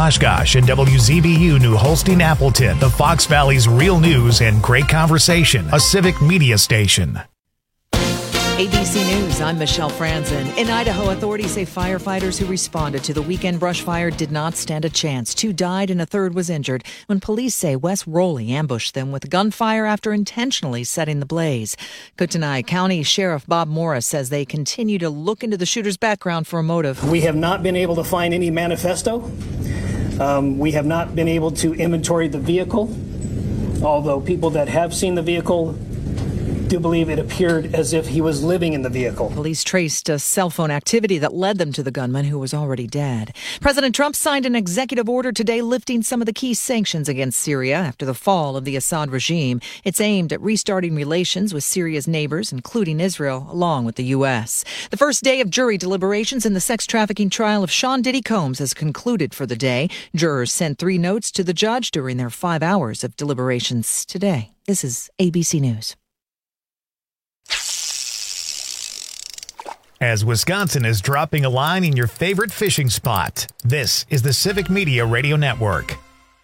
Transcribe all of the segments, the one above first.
Oshkosh and WZBU New Holstein Appleton, the Fox Valley's real news and great conversation, a civic media station. ABC News, I'm Michelle Franzen. In Idaho, authorities say firefighters who responded to the weekend brush fire did not stand a chance. 2 died and a third was injured when police say Wes Rowley ambushed them with gunfire after intentionally setting the blaze. Kootenai County Sheriff Bob Morris says they continue to look into the shooter's background for a motive. We have not been able to find any manifesto. We have not been able to inventory the vehicle, although people that have seen the vehicle do believe it appeared as if he was living in the vehicle. Police traced a cell phone activity that led them to the gunman who was already dead. President Trump signed an executive order today lifting some of the key sanctions against Syria after the fall of the Assad regime. It's aimed at restarting relations with Syria's neighbors, including Israel, along with the U.S. The first day of jury deliberations in the sex trafficking trial of Sean Diddy Combs has concluded for the day. Jurors sent 3 notes to the judge during their 5 hours of deliberations today. This is ABC News. As Wisconsin is dropping a line in your favorite fishing spot, this is the Civic Media Radio Network.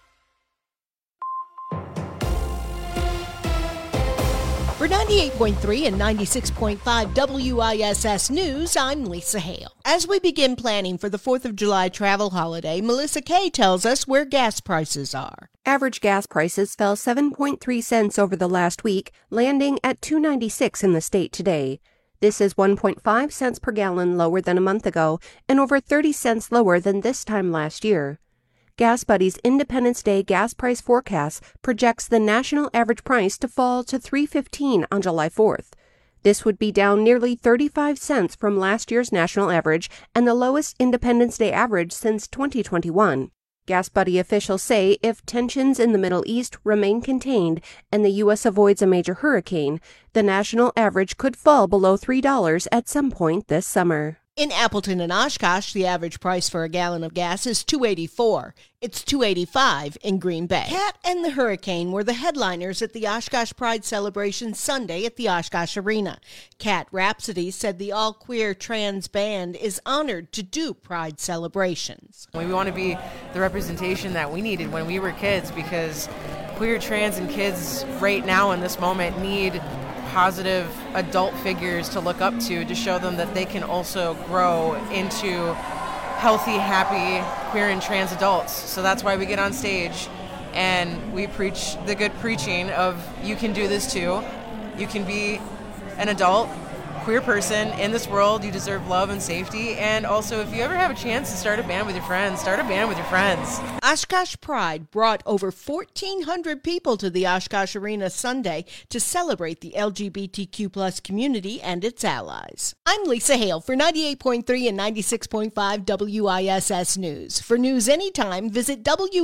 For 98.3 and 96.5 WISS News, I'm Lisa Hale. As we begin planning for the 4th of July travel holiday, Melissa Kay tells us where gas prices are. Average gas prices fell 7.3 cents over the last week, landing at $2.96 in the state today. This is 1.5 cents per gallon lower than a month ago and over 30 cents lower than this time last year. Gas Buddy's Independence Day gas price forecast projects the national average price to fall to $3.15 on July 4th. This would be down nearly 35 cents from last year's national average and the lowest Independence Day average since 2021. Gas Buddy officials say if tensions in the Middle East remain contained and the U.S. avoids a major hurricane, the national average could fall below $3 at some point this summer. In Appleton and Oshkosh, the average price for a gallon of gas is $2.84. It's $2.85 in Green Bay. Cat and the Hurricane were the headliners at the Oshkosh Pride celebration Sunday at the Oshkosh Arena. Cat Rhapsody said the all-queer trans band is honored to do Pride celebrations. We want to be the representation that we needed when we were kids, because queer, trans, and kids right now in this moment need positive adult figures to look up to show them that they can also grow into healthy, happy, queer and trans adults. So that's why we get on stage and we preach the good preaching of you can do this too. You can be an adult, queer person in this world. You deserve love and safety. And also, if you ever have a chance to start a band with your friends, start a band with your friends. Oshkosh Pride brought over 1,400 people to the Oshkosh Arena Sunday to celebrate the LGBTQ plus community and its allies. I'm Lisa Hale for 98.3 and 96.5 WISS News. For news anytime, visit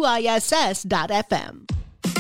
WISS.FM.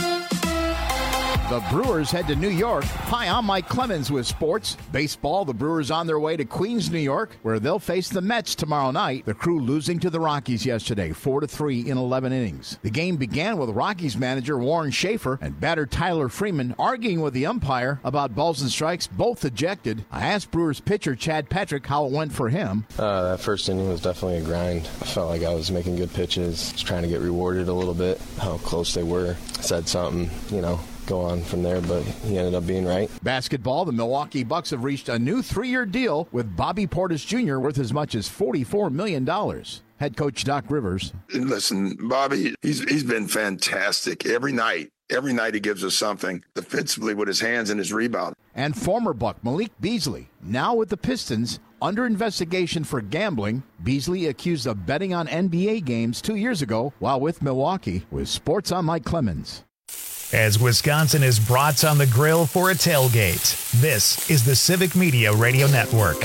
The Brewers head to New York. Hi, I'm Mike Clemens with sports. Baseball, the Brewers on their way to Queens, New York, where they'll face the Mets tomorrow night. The Crew losing to the Rockies yesterday, 4-3 in 11 innings. The game began with Rockies manager Warren Schaefer and batter Tyler Freeman arguing with the umpire about balls and strikes, both ejected. I asked Brewers pitcher Chad Patrick how it went for him. That first inning was definitely a grind. I felt like I was making good pitches, just trying to get rewarded a little bit, how close they were. Said something, go on from there, but he ended up being right. Basketball, the Milwaukee Bucks have reached a new 3-year deal with Bobby Portis Jr. worth as much as $44 million. Head coach Doc Rivers. Listen, Bobby, he's been fantastic every night. Every night he gives us something defensively with his hands and his rebound. And former Buck Malik Beasley, now with the Pistons, under investigation for gambling. Beasley accused of betting on NBA games 2 years ago while with Milwaukee. With sports, I'm Mike Clemens. As Wisconsin is brats on the grill for a tailgate, this is the Civic Media Radio Network.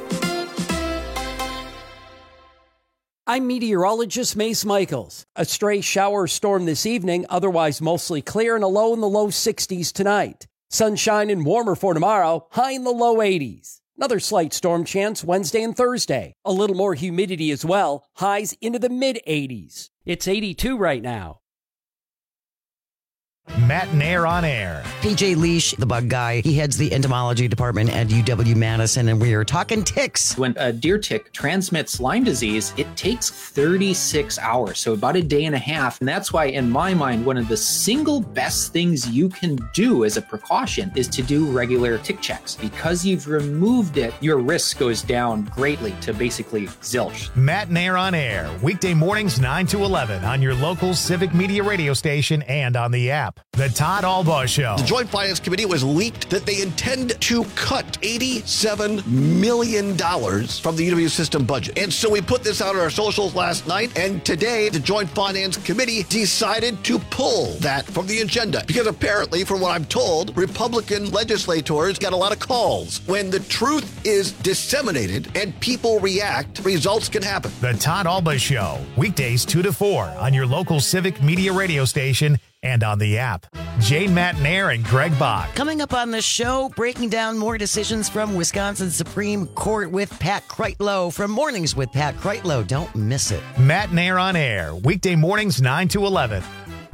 I'm meteorologist Mace Michaels. A stray shower or storm this evening, otherwise mostly clear and a low in the low 60s tonight. Sunshine and warmer for tomorrow, high in the low 80s. Another slight storm chance Wednesday and Thursday. A little more humidity as well, highs into the mid 80s. It's 82 right now. Matt Nair on air. PJ Leash, the bug guy, he heads the entomology department at UW-Madison, and we are talking ticks. When a deer tick transmits Lyme disease, it takes 36 hours, so about a day and a half. And that's why, in my mind, one of the single best things you can do as a precaution is to do regular tick checks. Because you've removed it, your risk goes down greatly to basically zilch. Matt Nair on air, weekday mornings 9 to 11 on your local Civic Media radio station and on the app. The Todd Albaugh Show. The Joint Finance Committee was leaked that they intend to cut $87 million from the UW system budget. And so we put this out on our socials last night, and today the Joint Finance Committee decided to pull that from the agenda. Because apparently, from what I'm told, Republican legislators got a lot of calls. When the truth is disseminated and people react, results can happen. The Todd Albaugh Show, weekdays 2 to 4 on your local Civic Media radio station and on the app. Jane Matt Nair and Greg Bach. Coming up on the show, breaking down more decisions from Wisconsin Supreme Court with Pat Kreitlow from Mornings with Pat Kreitlow. Don't miss it. Matt Nair on air, weekday mornings 9 to 11.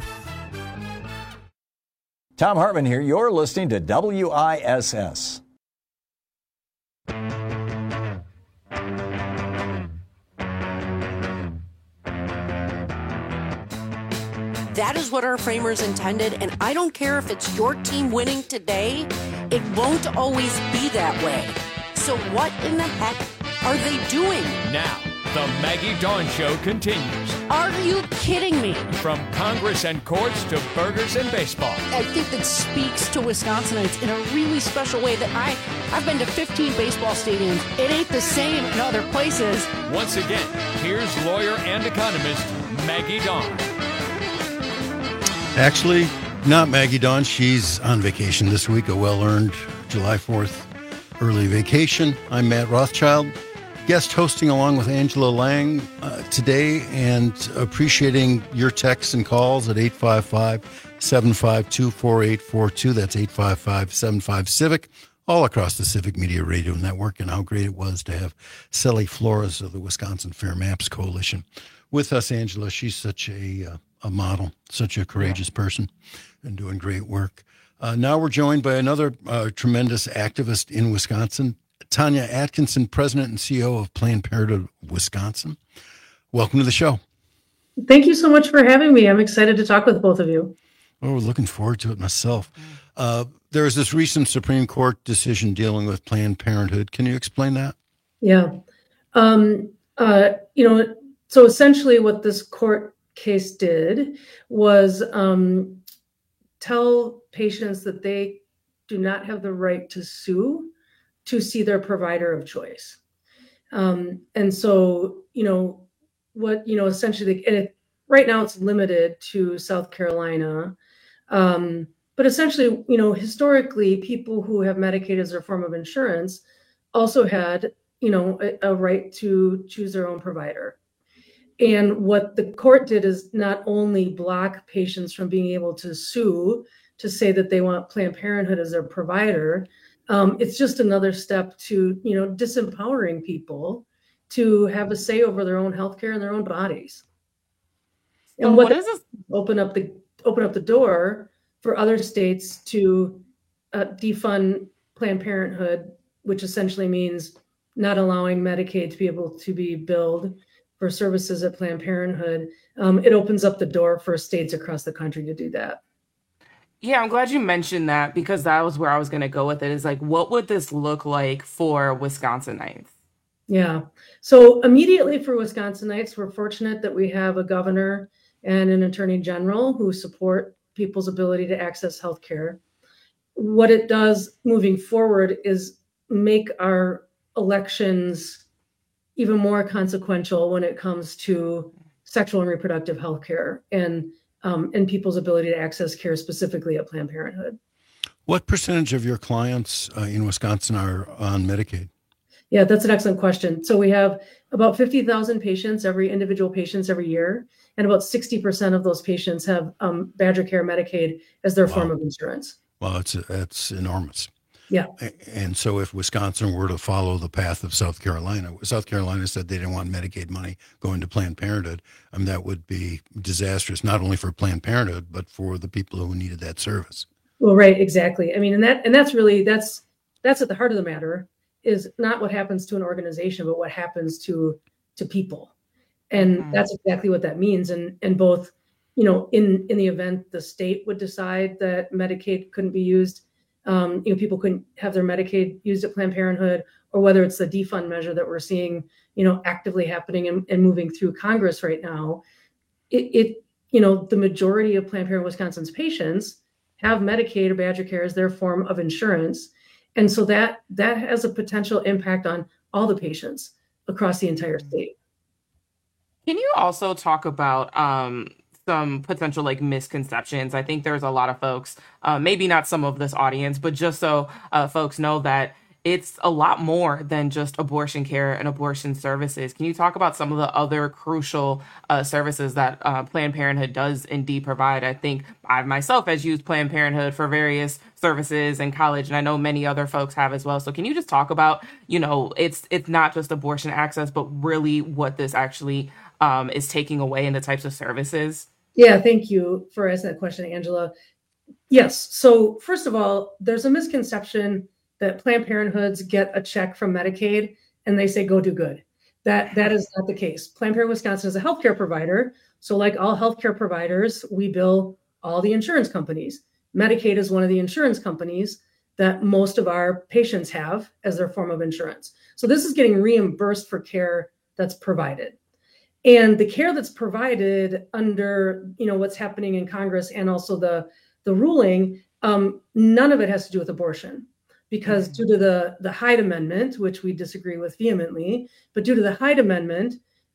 Tom Hartman here. You're listening to WISS. That is what our framers intended, and I don't care if it's your team winning today, it won't always be that way. So what in the heck are they doing? Now, the Maggie Dawn Show continues. Are you kidding me? From Congress and courts to burgers and baseball. I think that speaks to Wisconsinites in a really special way that I've been to 15 baseball stadiums. It ain't the same in other places. Once again, here's lawyer and economist Maggie Dawn. Actually, not Maggie Dawn. She's on vacation this week, a well-earned July 4th early vacation. I'm Matt Rothschild, guest hosting along with Angela Lang today, and appreciating your texts and calls at 855-752-4842. That's 855-75-CIVIC, all across the Civic Media Radio Network, and how great it was to have Sally Flores of the Wisconsin Fair Maps Coalition with us. Angela, she's such a model, such a courageous person, and doing great work. Now we're joined by another tremendous activist in Wisconsin, Tanya Atkinson, President and CEO of Planned Parenthood Wisconsin. Welcome to the show. Thank you so much for having me. I'm excited to talk with both of you. Oh, we're looking forward to it myself. There was this recent Supreme Court decision dealing with Planned Parenthood. Can you explain that? Yeah. So essentially what this court case did was tell patients that they do not have the right to sue to see their provider of choice. And so, essentially, right now it's limited to South Carolina. But essentially, historically, people who have Medicaid as their form of insurance also had, a right to choose their own provider. And what the court did is not only block patients from being able to sue to say that they want Planned Parenthood as their provider, it's just another step to, disempowering people to have a say over their own healthcare and their own bodies. And what does this open up the door for other states to defund Planned Parenthood, which essentially means not allowing Medicaid to be able to be billed for services at Planned Parenthood. It opens up the door for states across the country to do that. Yeah, I'm glad you mentioned that, because that was where I was going to go with it, is like, what would this look like for Wisconsinites? Yeah. So immediately for Wisconsinites, we're fortunate that we have a governor and an attorney general who support people's ability to access healthcare. What it does moving forward is make our elections even more consequential when it comes to sexual and reproductive health care and people's ability to access care, specifically at Planned Parenthood. What percentage of your clients in Wisconsin are on Medicaid? Yeah, that's an excellent question. So we have about 50,000 patients, individual patients every year, and about 60% of those patients have Badger Care Medicaid as their form of insurance. Well, that's enormous. Yeah. And so if Wisconsin were to follow the path of South Carolina said they didn't want Medicaid money going to Planned Parenthood, that would be disastrous, not only for Planned Parenthood, but for the people who needed that service. Well, right, exactly. I mean, that's really at the heart of the matter, is not what happens to an organization, but what happens to people. And that's exactly what that means. And both, in the event the state would decide that Medicaid couldn't be used, people couldn't have their Medicaid used at Planned Parenthood, or whether it's the defund measure that we're seeing, actively happening and moving through Congress right now. The majority of Planned Parenthood Wisconsin's patients have Medicaid or Badger Care as their form of insurance. And so that has a potential impact on all the patients across the entire state. Can you also talk about some potential misconceptions? I think there's a lot of folks, maybe not some of this audience, but just so folks know that it's a lot more than just abortion care and abortion services. Can you talk about some of the other crucial services that Planned Parenthood does indeed provide? I think I myself has used Planned Parenthood for various services in college, and I know many other folks have as well. So can you just talk about, it's not just abortion access, but really what this actually is taking away in the types of services? Yeah, thank you for asking that question, Angela. Yes. So first of all, there's a misconception that Planned Parenthoods get a check from Medicaid and they say, go do good. That is not the case. Planned Parenthood Wisconsin is a healthcare provider. So like all healthcare providers, we bill all the insurance companies. Medicaid is one of the insurance companies that most of our patients have as their form of insurance. So this is getting reimbursed for care that's provided. And the care that's provided under, what's happening in Congress and also the ruling, none of it has to do with abortion. Because due to the Hyde Amendment, which we disagree with vehemently, but due to the Hyde Amendment,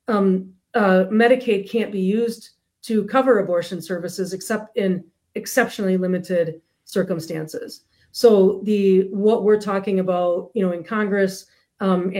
Medicaid can't be used to cover abortion services except in exceptionally limited circumstances. So what we're talking about, in Congress and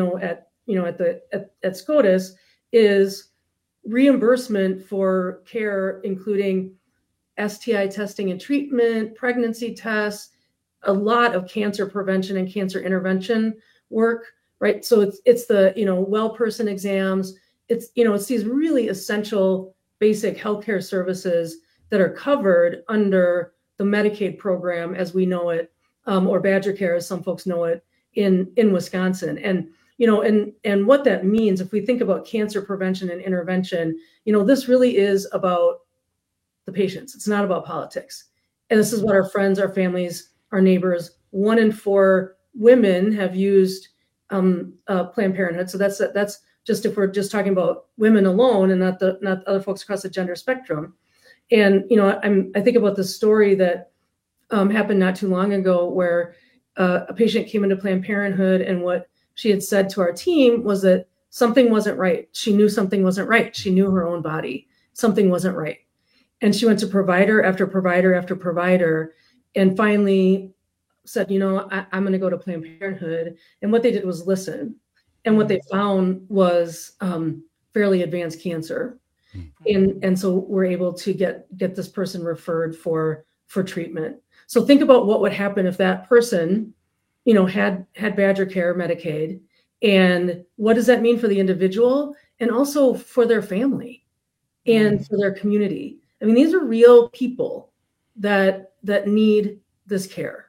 at SCOTUS is reimbursement for care, including STI testing and treatment, pregnancy tests, a lot of cancer prevention and cancer intervention work, right? So it's the, well person exams. It's these really essential basic healthcare services that are covered under the Medicaid program as we know it, or Badger Care as some folks know it in Wisconsin. And, and what that means, if we think about cancer prevention and intervention, this really is about the patients. It's not about politics. And this is what our friends, our families, our neighbors, 1 in 4 women have used Planned Parenthood. So that's just if we're just talking about women alone and not other folks across the gender spectrum. And I think about the story that happened not too long ago where a patient came into Planned Parenthood, and what she had said to our team was that something wasn't right. She knew something wasn't right. She knew her own body. Something wasn't right. And she went to provider after provider after provider, and finally said, I'm going to go to Planned Parenthood. And what they did was listen. And what they found was fairly advanced cancer. And so we're able to get this person referred for treatment. So think about what would happen if that person, had Badger Care, Medicaid, and what does that mean for the individual and also for their family and for their community? I mean, these are real people that need this care.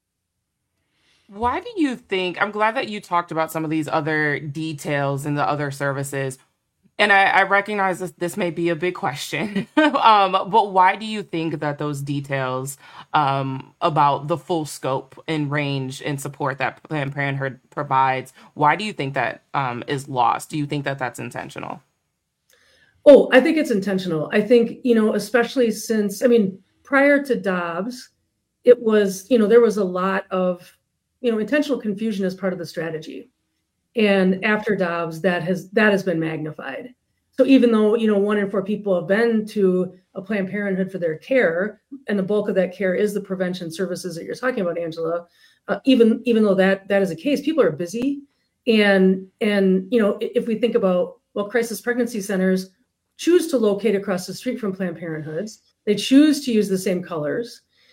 Why do you think, I'm glad that you talked about some of these other details and the other services, and I recognize this may be a big question, but why do you think that those details about the full scope and range and support that Planned Parenthood provides, why do you think that is lost? Do you think that that's intentional? Oh, I think it's intentional. I think, especially since, prior to Dobbs, it was, there was a lot of, intentional confusion as part of the strategy. And after Dobbs, that has been magnified. So even though, 1 in 4 people have been to a Planned Parenthood for their care, and the bulk of that care is the prevention services that you're talking about, Angela, even though that is the case, people are busy. And if we think about, crisis pregnancy centers choose to locate across the street from Planned Parenthoods, they choose to use the same colors.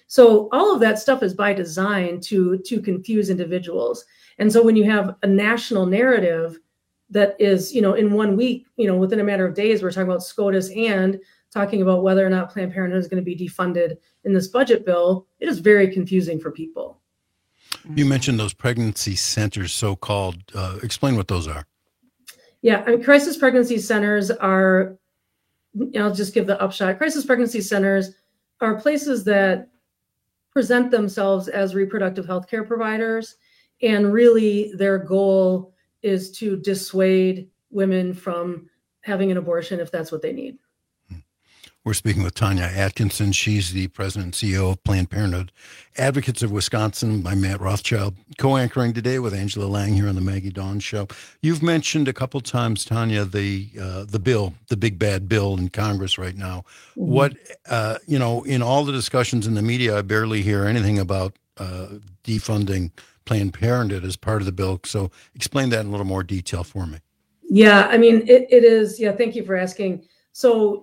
So all of that stuff is by design to confuse individuals. And so when you have a national narrative that is, in 1 week, within a matter of days, we're talking about SCOTUS and talking about whether or not Planned Parenthood is going to be defunded in this budget bill, it is very confusing for people. You mentioned those pregnancy centers, so-called. Explain what those are. Yeah, crisis pregnancy centers are, I'll just give the upshot. Crisis pregnancy centers are places that present themselves as reproductive health care providers, and really their goal is to dissuade women from having an abortion if that's what they need. We're speaking with Tanya Atkinson. She's the president and CEO of Planned Parenthood Advocates of Wisconsin. I'm Matt Rothschild, co-anchoring today with Angela Lang here on the Maggie Dawn Show. You've mentioned a couple times, Tanya, the bill, the big bad bill in Congress right now. Mm-hmm. What, in all the discussions in the media, I barely hear anything about defunding Planned Parenthood as part of the bill. So explain that in a little more detail for me. Yeah, it is. Yeah, thank you for asking. So,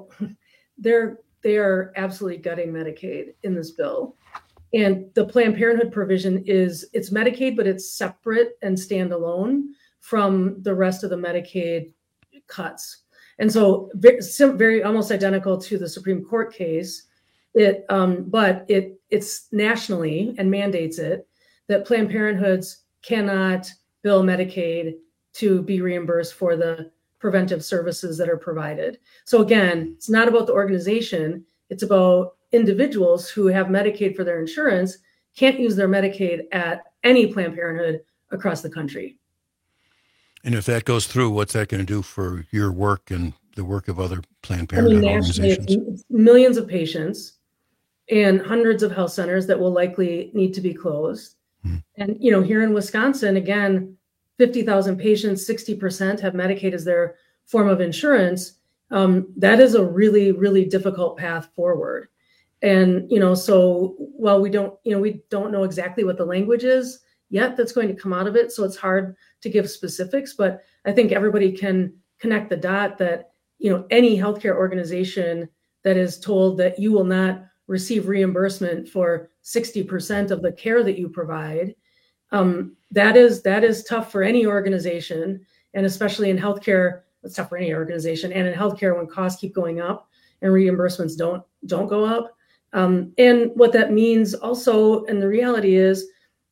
they are absolutely gutting Medicaid in this bill. And the Planned Parenthood provision it's Medicaid, but it's separate and standalone from the rest of the Medicaid cuts. And so very almost identical to the Supreme Court case, but it's nationally and mandates it that Planned Parenthoods cannot bill Medicaid to be reimbursed for the preventive services that are provided. So again, it's not about the organization. It's about individuals who have Medicaid for their insurance can't use their Medicaid at any Planned Parenthood across the country. And if that goes through, what's that going to do for your work and the work of other Planned Parenthood organizations? Millions of patients and hundreds of health centers that will likely need to be closed. And, here in Wisconsin, again, 50,000 patients, 60% have Medicaid as their form of insurance. That is a really, really difficult path forward. And, so while we don't know exactly what the language is yet that's going to come out of it, so it's hard to give specifics, but I think everybody can connect the dot that, any healthcare organization that is told that you will not receive reimbursement for 60% of the care that you provide, that is tough for any organization, and especially in healthcare, it's tough for any organization. And in healthcare, when costs keep going up and reimbursements don't go up, and what that means also, and the reality is,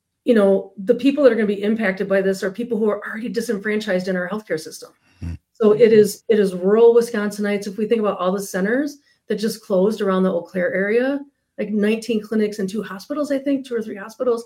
the people that are going to be impacted by this are people who are already disenfranchised in our healthcare system. Mm-hmm. So it is rural Wisconsinites. If we think about all the centers that just closed around the Eau Claire area, like 19 clinics and 2 hospitals, I think 2 or 3 hospitals.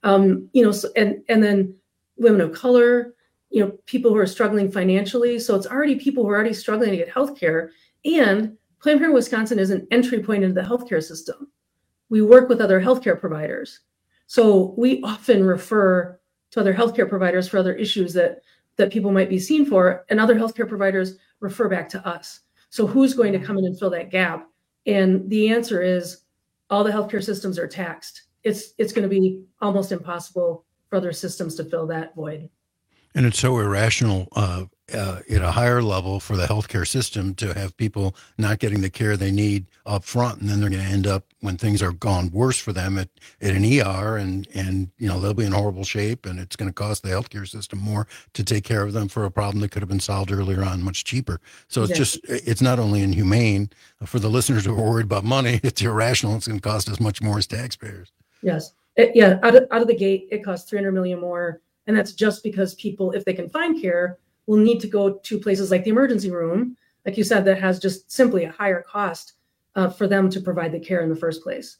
So, and then women of color, people who are struggling financially. So it's already people who are already struggling to get healthcare. And Planned Parenthood Wisconsin is an entry point into the healthcare system. We work with other healthcare providers. So we often refer to other healthcare providers for other issues that people might be seen for, and other healthcare providers refer back to us. So who's going to come in and fill that gap? And the answer is all the healthcare systems are taxed. It's going to be almost impossible for other systems to fill that void. And it's so irrational at a higher level for the healthcare system to have people not getting the care they need up front, and then they're going to end up, when things are gone worse for them, at an ER, and they'll be in horrible shape, and it's going to cost the healthcare system more to take care of them for a problem that could have been solved earlier on much cheaper. So it's not only inhumane for the listeners who are worried about money, it's irrational. It's going to cost us much more as taxpayers. Yes. Out of the gate, it costs $300 million more. And that's just because people, if they can find care, will need to go to places like the emergency room, like you said, that has just simply a higher cost for them to provide the care in the first place.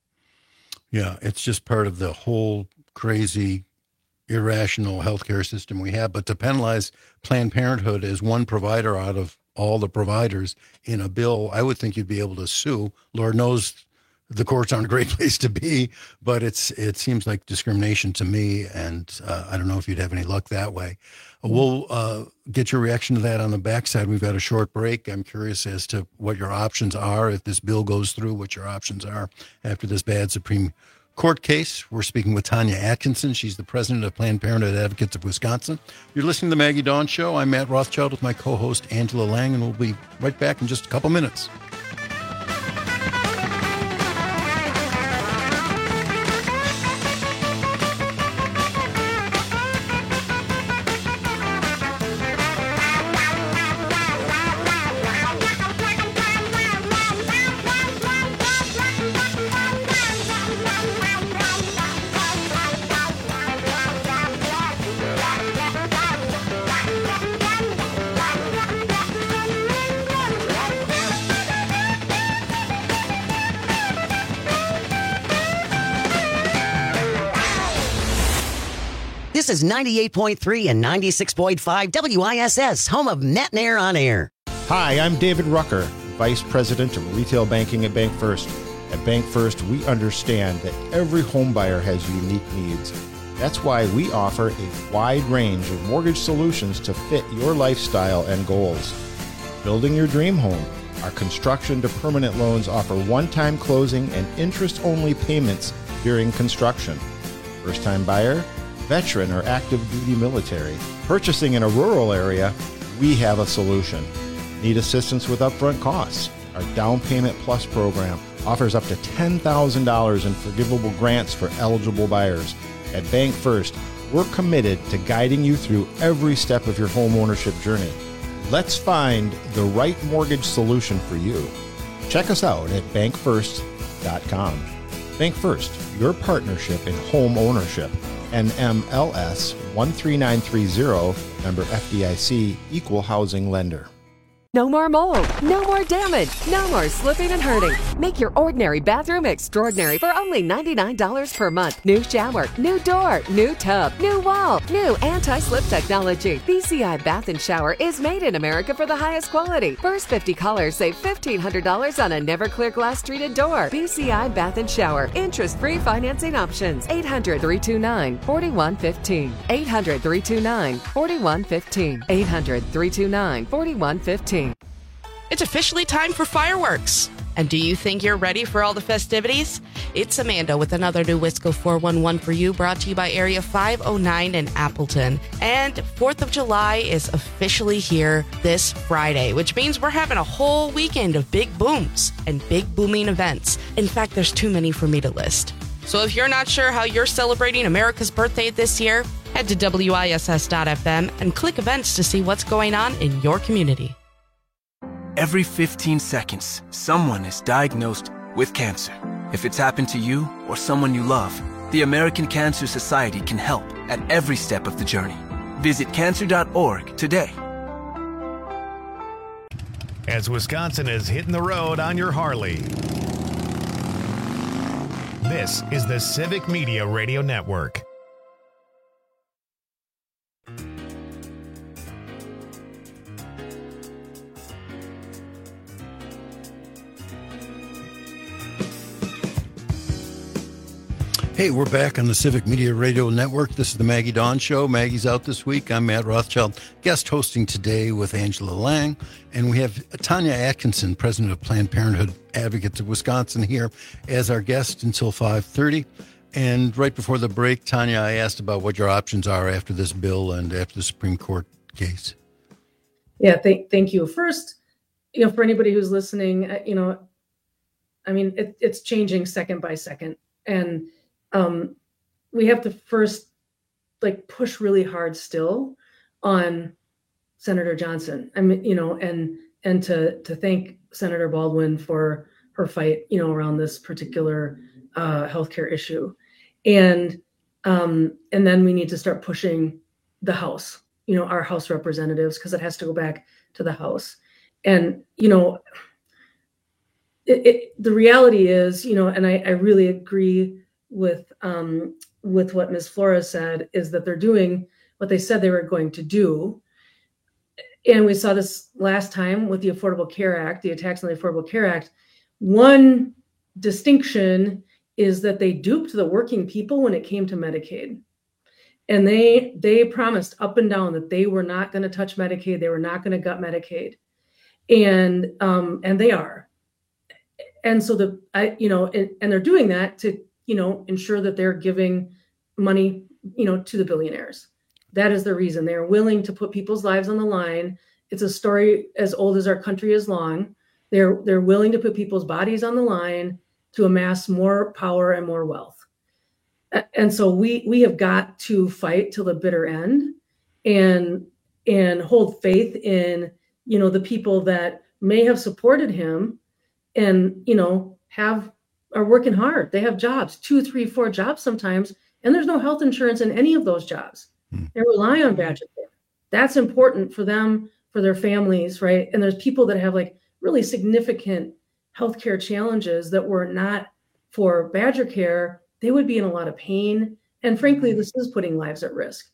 Yeah, it's just part of the whole crazy, irrational healthcare system we have. But to penalize Planned Parenthood as one provider out of all the providers in a bill, I would think you'd be able to sue. Lord knows the courts aren't a great place to be, but it seems like discrimination to me, and I don't know if you'd have any luck that way. We'll get your reaction to that on the backside. We've got a short break. I'm curious as to what your options are if this bill goes through, what your options are after this bad Supreme Court case. We're speaking with Tanya Atkinson. She's the president of Planned Parenthood Advocates of Wisconsin. You're listening to the Maggie Dawn Show. I'm Matt Rothschild with my co-host Angela Lang, and we'll be right back in just a couple minutes. This is 98.3 and 96.5 WISS, home of Net and Air on Air. Hi, I'm David Rucker, Vice President of Retail Banking at Bank First. At Bank First, we understand that every home buyer has unique needs. That's why we offer a wide range of mortgage solutions to fit your lifestyle and goals. Building your dream home, our construction to permanent loans offer one-time closing and interest-only payments during construction. First-time buyer, veteran, or active duty military. Purchasing in a rural area, we have a solution. Need assistance with upfront costs? Our Down Payment Plus program offers up to $10,000 in forgivable grants for eligible buyers. At Bank First, we're committed to guiding you through every step of your home ownership journey. Let's find the right mortgage solution for you. Check us out at bankfirst.com. Bank First, your partnership in home ownership. NMLS 13930, member FDIC, equal housing lender. No more mold, no more damage, no more slipping and hurting. Make your ordinary bathroom extraordinary for only $99 per month. New shower, new door, new tub, new wall, new anti-slip technology. BCI Bath and Shower is made in America for the highest quality. First 50 callers save $1,500 on a Never-Clear glass treated door. BCI Bath and Shower. Interest-free financing options. 800-329-4115. 800-329-4115. 800-329-4115. It's officially time for fireworks. And do you think you're ready for all the festivities? It's Amanda with another new Wisco 411 for you, brought to you by Area 509 in Appleton. And 4th of July is officially here this Friday, which means we're having a whole weekend of big booms and big booming events. In fact, there's too many for me to list. So if you're not sure how you're celebrating America's birthday this year, head to WISS.FM and click events to see what's going on in your community. Every 15 seconds, someone is diagnosed with cancer. If it's happened to you or someone you love, the American Cancer Society can help at every step of the journey. Visit cancer.org today. As Wisconsin is hitting the road on your Harley. This is the Civic Media Radio Network. Hey, we're back on the Civic Media Radio Network. This is the Maggie Dawn Show. Maggie's out this week. I'm Matt Rothschild, guest hosting today with Angela Lang. And we have Tanya Atkinson, president of Planned Parenthood Advocates of Wisconsin, here as our guest until 5:30. And right before the break, Tanya, I asked about what your options are after this bill and after the Supreme Court case. Yeah, thank you. First, for anybody who's listening, it's changing second by second. And we have to first push really hard still on Senator Johnson. And to thank Senator Baldwin for her fight, around this particular healthcare issue. And then we need to start pushing the House, our House representatives, because it has to go back to the House. And, the reality is, and I really agree with what Ms. Flores said, is that they're doing what they said they were going to do. And we saw this last time with the Affordable Care Act, the attacks on the Affordable Care Act. One distinction is that they duped the working people when it came to Medicaid. And they promised up and down that they were not going to touch Medicaid. They were not going to gut Medicaid. And they are. And so and they're doing that to ensure that they're giving money, to the billionaires. That is the reason. They're willing to put people's lives on the line. It's a story as old as our country is long. They're willing to put people's bodies on the line to amass more power and more wealth. And so we have got to fight till the bitter end and hold faith in, the people that may have supported him and, are working hard. They have jobs, 2, 3, 4 jobs sometimes, and there's no health insurance in any of those jobs. They rely on Badger Care. That's important for them, for their families, right? And there's people that have really significant healthcare challenges that were not for Badger Care. They would be in a lot of pain. And frankly, this is putting lives at risk.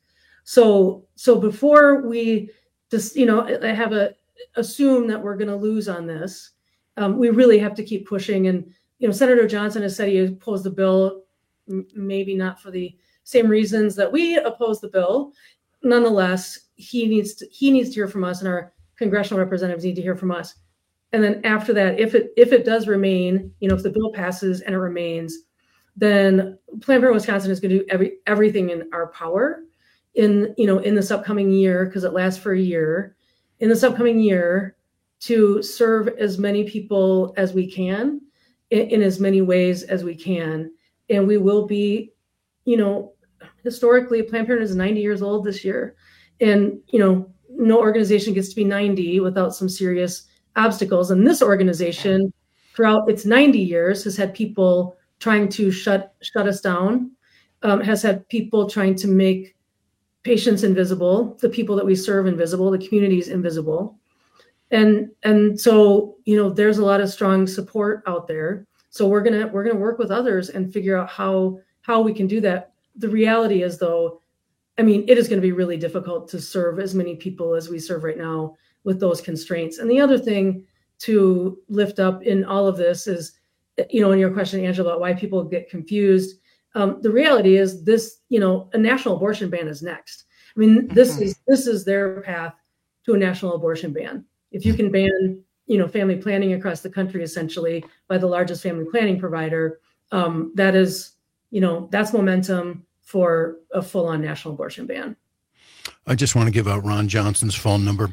So before we just, assume that we're going to lose on this, we really have to keep pushing. And, Senator Johnson has said he opposed the bill, maybe not for the same reasons that we oppose the bill. Nonetheless, he needs to hear from us, and our congressional representatives need to hear from us. And then after that, if it does remain, if the bill passes and it remains, then Planned Parenthood Wisconsin is going to do everything in our power in this upcoming year, because it lasts for a year, in this upcoming year, to serve as many people as we can in as many ways as we can. And we will be, historically, Planned Parenthood is 90 years old this year. And, no organization gets to be 90 without some serious obstacles. And this organization, throughout its 90 years, has had people trying to shut us down, has had people trying to make patients invisible, the people that we serve invisible, the communities invisible. And so, there's a lot of strong support out there. So we're gonna work with others and figure out how we can do that. The reality is, though, it is going to be really difficult to serve as many people as we serve right now with those constraints. And the other thing to lift up in all of this is, in your question, Angela, about why people get confused. The reality is this, a national abortion ban is next. This is their path to a national abortion ban. If you can ban, family planning across the country, essentially by the largest family planning provider, that is, that's momentum for a full-on national abortion ban. I just want to give out Ron Johnson's phone number,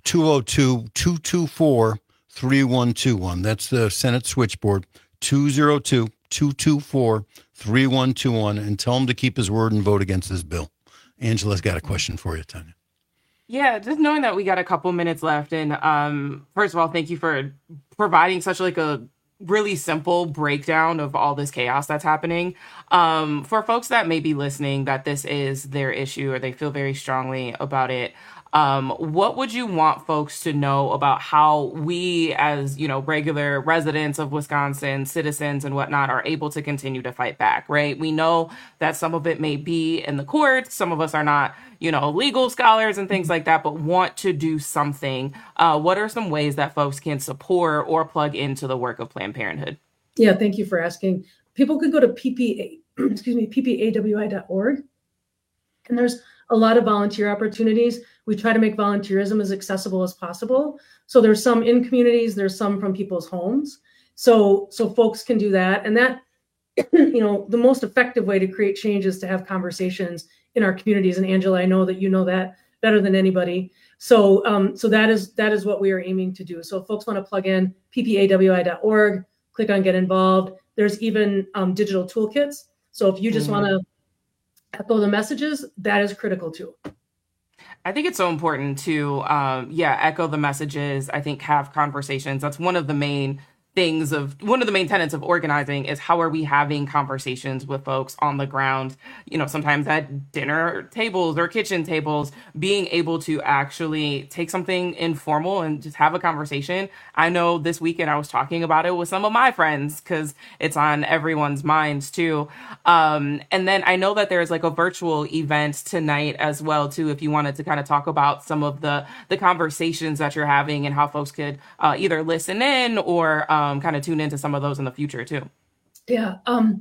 202-224-3121. That's the Senate switchboard, 202-224-3121, and tell him to keep his word and vote against this bill. Angela's got a question for you, Tanya. Yeah, just knowing that we got a couple minutes left. And first of all, thank you for providing such a really simple breakdown of all this chaos that's happening. For folks that may be listening, that this is their issue or they feel very strongly about it, what would you want folks to know about how we as, regular residents of Wisconsin, citizens and whatnot, are able to continue to fight back, right? We know that some of it may be in the courts. Some of us are not, legal scholars and things like that, but want to do something. What are some ways that folks can support or plug into the work of Planned Parenthood? Yeah, thank you for asking. People can go to ppawi.org. And there's a lot of volunteer opportunities. We try to make volunteerism as accessible as possible. So there's some in communities, there's some from people's homes. So folks can do that. And that, the most effective way to create change is to have conversations in our communities. And Angela, I know that you know that better than anybody. So that is what we are aiming to do. So if folks want to plug in ppawi.org, click on get involved. There's even digital toolkits. So if you just want to echo the messages, that is critical too. I think it's so important to, echo the messages. I think have conversations. That's one of the main tenets of organizing is how are we having conversations with folks on the ground, sometimes at dinner tables or kitchen tables, being able to actually take something informal and just have a conversation. I know this weekend I was talking about it with some of my friends because it's on everyone's minds too. And then I know that there's a virtual event tonight as well too, if you wanted to kind of talk about some of the conversations that you're having and how folks could either listen in or kind of tune into some of those in the future too. Yeah.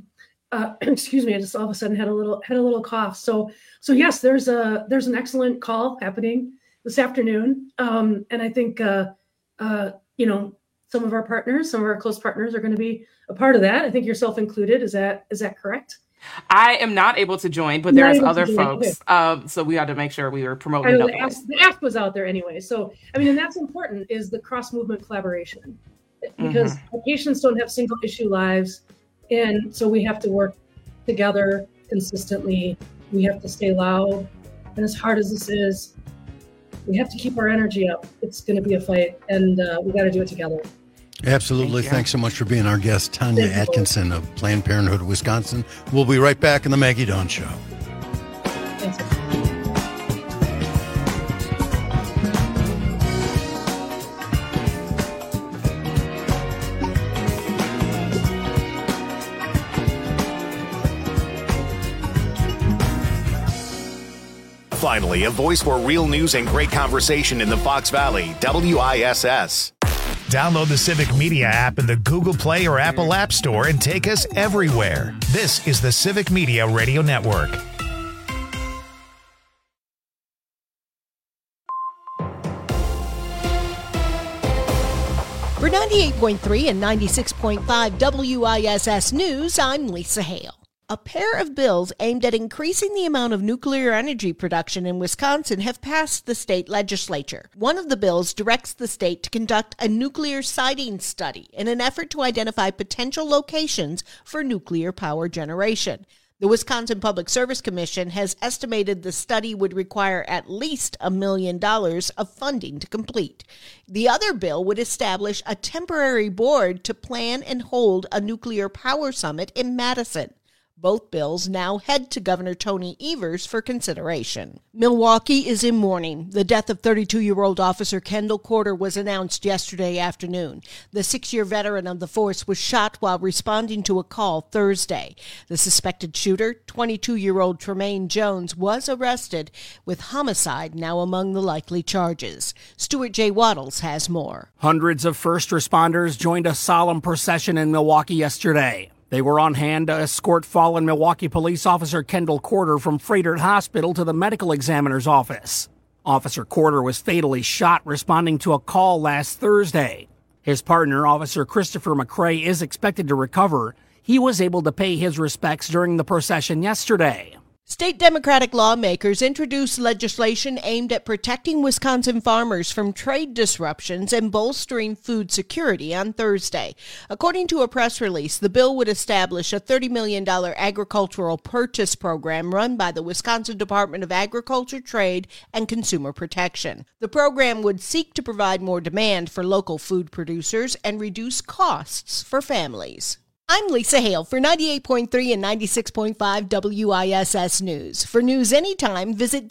Excuse me. I just all of a sudden had a little cough. So yes, there's an excellent call happening this afternoon. And I think, some of our partners, some of our close partners are going to be a part of that. I think yourself included. Is that correct? I am not able to join, but there's other folks. Okay. So we had to make sure we were promoting. The ask was out there anyway. So, and that's important is the cross-movement collaboration. Because our patients don't have single issue lives. And so we have to work together consistently. We have to stay loud. And as hard as this is, we have to keep our energy up. It's going to be a fight and we got to do it together. Absolutely. Thanks so much for being our guest, Tanya Atkinson of Planned Parenthood of Wisconsin. We'll be right back in the Maggie Dawn Show. Thanks. finally, a voice for real news and great conversation in the Fox Valley, WISS. Download the Civic Media app in the Google Play or Apple App Store and take us everywhere. This is the Civic Media Radio Network. For 98.3 and 96.5 WISS News, I'm Lisa Hale. A pair of bills aimed at increasing the amount of nuclear energy production in Wisconsin have passed the state legislature. One of the bills directs the state to conduct a nuclear siting study in an effort to identify potential locations for nuclear power generation. The Wisconsin Public Service Commission has estimated the study would require at least $1 million of funding to complete. The other bill would establish a temporary board to plan and hold a nuclear power summit in Madison. Both bills now head to Governor Tony Evers for consideration. Milwaukee is in mourning. The death of 32-year-old Officer Kendall Corder was announced yesterday afternoon. The 6-year veteran of the force was shot while responding to a call Thursday. The suspected shooter, 22-year-old Tremaine Jones, was arrested, with homicide now among the likely charges. Stuart J. Waddles has more. Hundreds of first responders joined a solemn procession in Milwaukee yesterday. They were on hand to escort fallen Milwaukee police officer Kendall Corder from Froedtert Hospital to the medical examiner's office. Officer Corder was fatally shot responding to a call last Thursday. His partner, Officer Christopher McCrae, is expected to recover. He was able to pay his respects during the procession yesterday. State Democratic lawmakers introduced legislation aimed at protecting Wisconsin farmers from trade disruptions and bolstering food security on Thursday. According to a press release, the bill would establish a $30 million agricultural purchase program run by the Wisconsin Department of Agriculture, Trade, and Consumer Protection. The program would seek to provide more demand for local food producers and reduce costs for families. I'm Lisa Hale for 98.3 and 96.5 WISS News. For news anytime, visit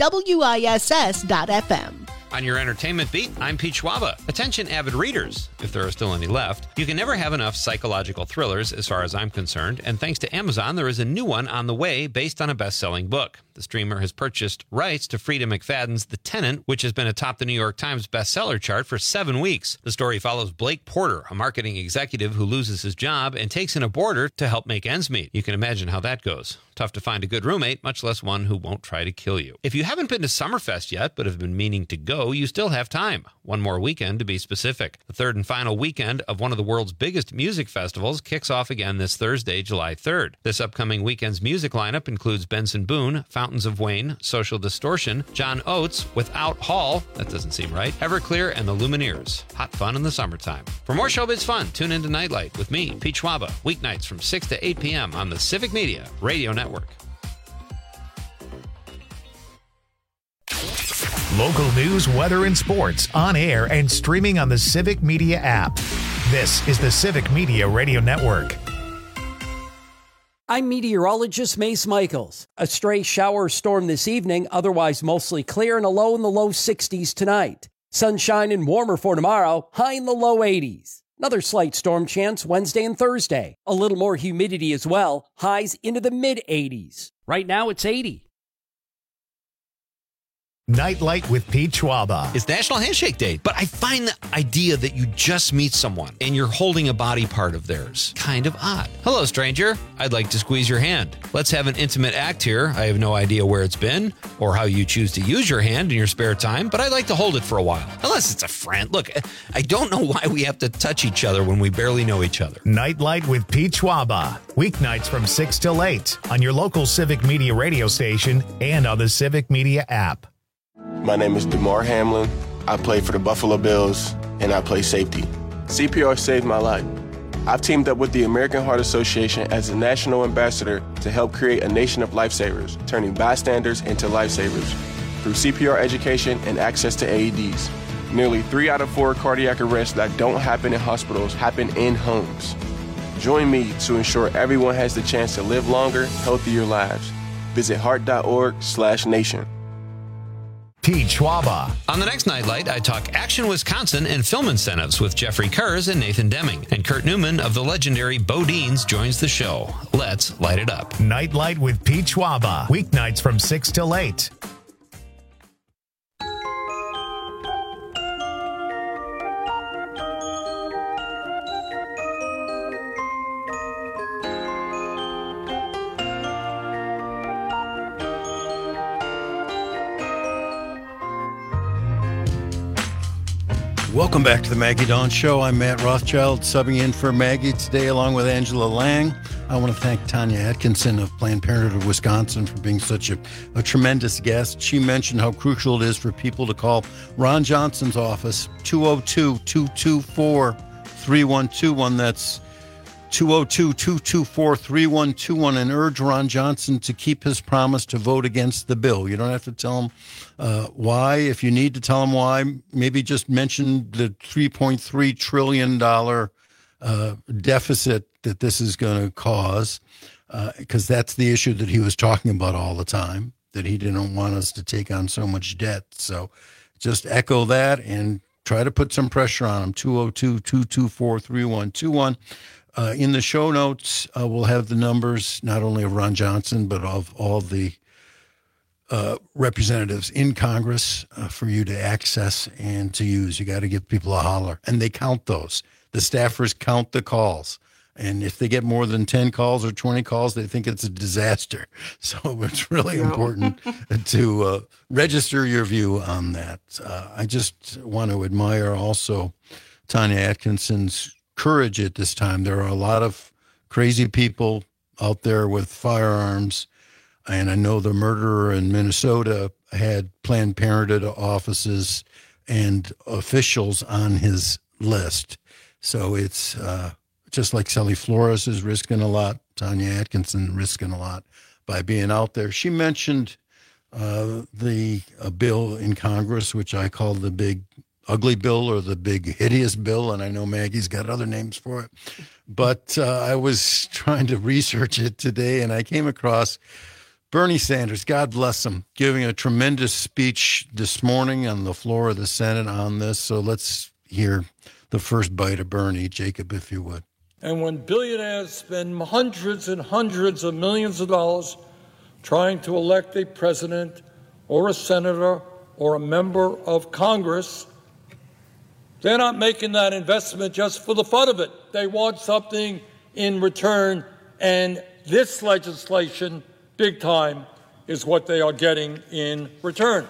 WISS.FM. On your entertainment beat, I'm Pete Schwaba. Attention avid readers, if there are still any left. You can never have enough psychological thrillers as far as I'm concerned, and thanks to Amazon, there is a new one on the way based on a best-selling book. The streamer has purchased rights to Frida McFadden's The Tenant, which has been atop the New York Times bestseller chart for 7 weeks. The story follows Blake Porter, a marketing executive who loses his job and takes in a boarder to help make ends meet. You can imagine how that goes. Tough to find a good roommate, much less one who won't try to kill you. If you haven't been to Summerfest yet, but have been meaning to go, you still have time. One more weekend to be specific. The third and final weekend of one of the world's biggest music festivals kicks off again this Thursday, July 3rd. This upcoming weekend's music lineup includes Benson Boone, Fountains of Wayne, Social Distortion, John Oates, Without Hall, that doesn't seem right, Everclear, and the Lumineers. Hot fun in the summertime. For more showbiz fun, tune into Nightlight with me, Pete Schwaba, weeknights from 6 to 8 p.m. on the Civic Media Radio Network. Local news, weather, and sports on air and streaming on the Civic Media app. This is the Civic Media Radio Network. I'm meteorologist Mace Michaels. A stray shower storm this evening, otherwise mostly clear and a low in the low 60s tonight. Sunshine and warmer for tomorrow, high in the low 80s. Another slight storm chance Wednesday and Thursday. A little more humidity as well, highs into the mid-80s. Right now it's 80. Nightlight with Pete Schwaba. It's National Handshake Day, but I find the idea that you just meet someone and you're holding a body part of theirs kind of odd. Hello, stranger. I'd like to squeeze your hand. Let's have an intimate act here. I have no idea where it's been or how you choose to use your hand in your spare time, but I'd like to hold it for a while. Unless it's a friend. Look, I don't know why we have to touch each other when we barely know each other. Nightlight with Pete Schwaba. Weeknights from 6 till 8 on your local Civic Media radio station and on the Civic Media app. My name is DeMar Hamlin. I play for the Buffalo Bills, and I play safety. CPR saved my life. I've teamed up with the American Heart Association as a national ambassador to help create a nation of lifesavers, turning bystanders into lifesavers through CPR education and access to AEDs. Nearly 3 out of 4 cardiac arrests that don't happen in hospitals happen in homes. Join me to ensure everyone has the chance to live longer, healthier lives. Visit heart.org/nation. Pete Schwaba. On the next Nightlight, I talk Action Wisconsin and film incentives with Jeffrey Kurz and Nathan Deming. And Kurt Newman of the legendary Bodines joins the show. Let's light it up. Nightlight with Pete Schwaba. Weeknights from 6 till 8. Welcome back to the Maggie Dawn Show. I'm Matt Rothschild, subbing in for Maggie today along with Angela Lang. I want to thank Tanya Atkinson of Planned Parenthood of Wisconsin for being such a tremendous guest. She mentioned how crucial it is for people to call Ron Johnson's office, 202-224-3121. That's 202-224-3121, and urge Ron Johnson to keep his promise to vote against the bill. You don't have to tell him why. If you need to tell him why, maybe just mention the $3.3 trillion deficit that this is going to cause, because that's the issue that he was talking about all the time, that he didn't want us to take on so much debt. So just echo that and try to put some pressure on him, 202-224-3121. In the show notes, we'll have the numbers, not only of Ron Johnson, but of all the representatives in Congress for you to access and to use. You got to give people a holler. And they count those. The staffers count the calls. And if they get more than 10 calls or 20 calls, they think it's a disaster. So it's really important to register your view on that. I just want to admire also Tanya Atkinson's courage at this time. There are a lot of crazy people out there with firearms, and I know the murderer in Minnesota had Planned Parenthood offices and officials on his list. So it's just like Sally Flores is risking a lot, Tanya Atkinson risking a lot by being out there. She mentioned the bill in Congress, which I call the big ugly bill or the big hideous bill, and I know Maggie's got other names for it. But I was trying to research it today, and I came across Bernie Sanders, God bless him, giving a tremendous speech this morning on the floor of the Senate on this. So let's hear the first bite of Bernie. Jacob, if you would. And when billionaires spend hundreds and hundreds of millions of dollars trying to elect a president or a senator or a member of Congress, they're not making that investment just for the fun of it. They want something in return, and this legislation, big time, is what they are getting in return.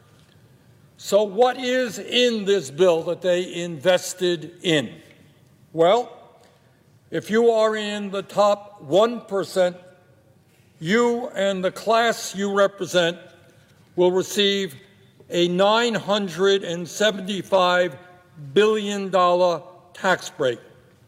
So what is in this bill that they invested in? Well, if you are in the top 1%, you and the class you represent will receive a $975 billion tax break.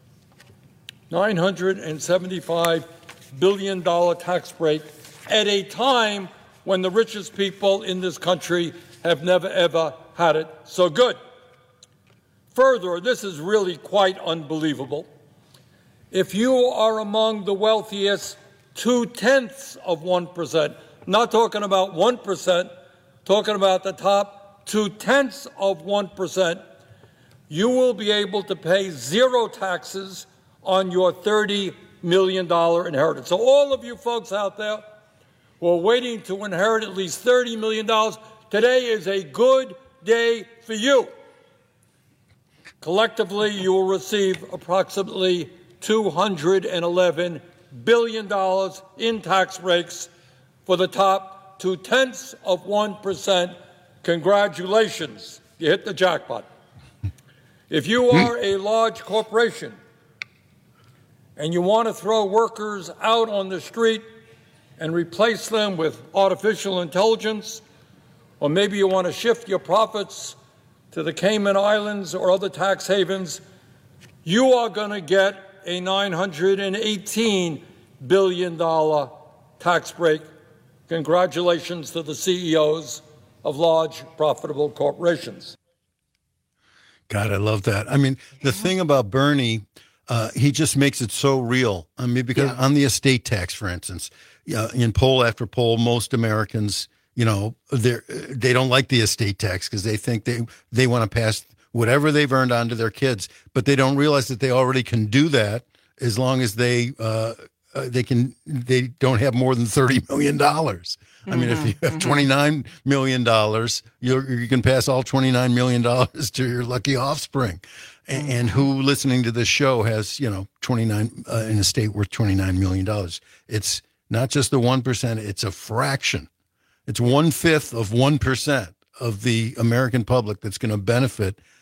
$975 billion tax break at a time when the richest people in this country have never, ever had it so good. Further, this is really quite unbelievable. If you are among the wealthiest 0.2%, not talking about 1%, talking about the top 0.2%, you will be able to pay zero taxes on your $30 million inheritance. So all of you folks out there who are waiting to inherit at least $30 million, today is a good day for you. Collectively, you will receive approximately $211 billion in tax breaks for the top 0.2%. Congratulations. You hit the jackpot. If you are a large corporation and you want to throw workers out on the street and replace them with artificial intelligence, or maybe you want to shift your profits to the Cayman Islands or other tax havens, you are going to get a $918 billion tax break. Congratulations to the CEOs of large, profitable corporations. God, I love that. I mean, the thing about Bernie, he just makes it so real. I mean, because on the estate tax, for instance, in poll after poll, most Americans, they don't like the estate tax because they think they want to pass whatever they've earned on to their kids, but they don't realize that they already can do that as long as they don't have more than $30 million. I mean, if you have $29 million, you can pass all $29 million to your lucky offspring. And who listening to this show has, 29 in a state worth $29 million? It's not just the 1%, it's a fraction. It's 1/5 of 1% of the American public that's going to benefit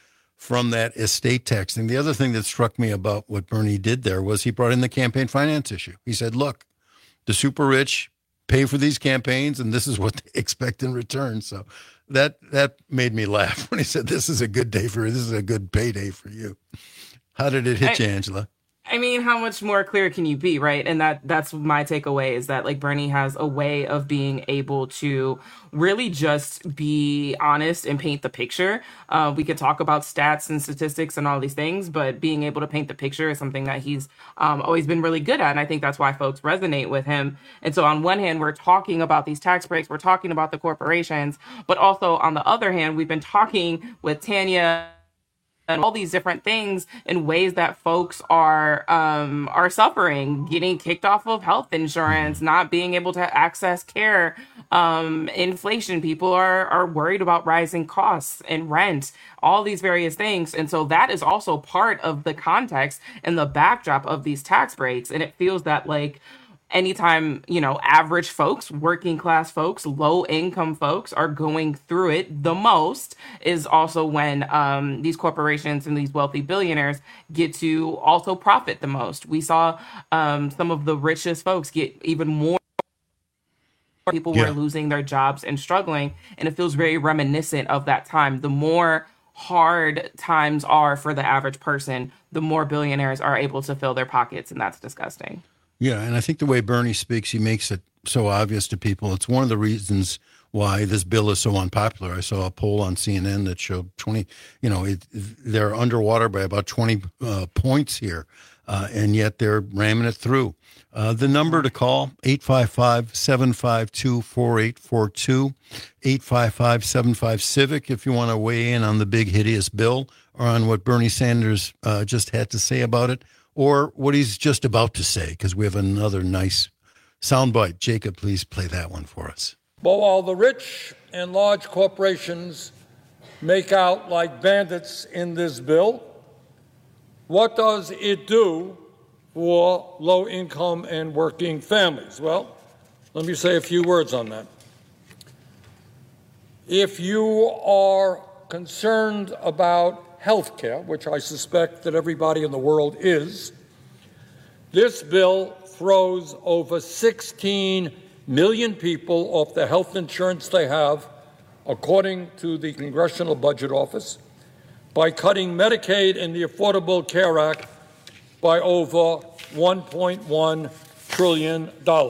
from that estate tax thing. The other thing that struck me about what Bernie did there was he brought in the campaign finance issue. He said, look, the super rich pay for these campaigns, and this is what they expect in return. So that made me laugh when he said, this is a good day for you. This is a good payday for you. How did it hit you, Angela? I mean, how much more clear can you be, right? And that's my takeaway is that like Bernie has a way of being able to really just be honest and paint the picture. We could talk about stats and statistics and all these things, but being able to paint the picture is something that he's always been really good at. And I think that's why folks resonate with him. And so on one hand, we're talking about these tax breaks, we're talking about the corporations, but also on the other hand, we've been talking with Tanya and all these different things in ways that folks are suffering, getting kicked off of health insurance, not being able to access care, inflation. People are worried about rising costs and rent, all these various things. And so that is also part of the context and the backdrop of these tax breaks. And it feels that like anytime, average folks, working class folks, low income folks are going through it the most is also when these corporations and these wealthy billionaires get to also profit the most. We saw some of the richest folks get even more. People were losing their jobs and struggling. And it feels very reminiscent of that time. The more hard times are for the average person, the more billionaires are able to fill their pockets. And that's disgusting. Yeah, and I think the way Bernie speaks, he makes it so obvious to people. It's one of the reasons why this bill is so unpopular. I saw a poll on CNN that showed 20, they're underwater by about 20 points here, and yet they're ramming it through. The number to call, 855-752-4842, 855-75-CIVIC, if you want to weigh in on the big, hideous bill or on what Bernie Sanders just had to say about it, or what he's just about to say, because we have another nice soundbite. Jacob, please play that one for us. But while the rich and large corporations make out like bandits in this bill, what does it do for low-income and working families? Well, let me say a few words on that. If you are concerned about health care, which I suspect that everybody in the world is, this bill throws over 16 million people off the health insurance they have, according to the Congressional Budget Office, by cutting Medicaid and the Affordable Care Act by over $1.1 trillion.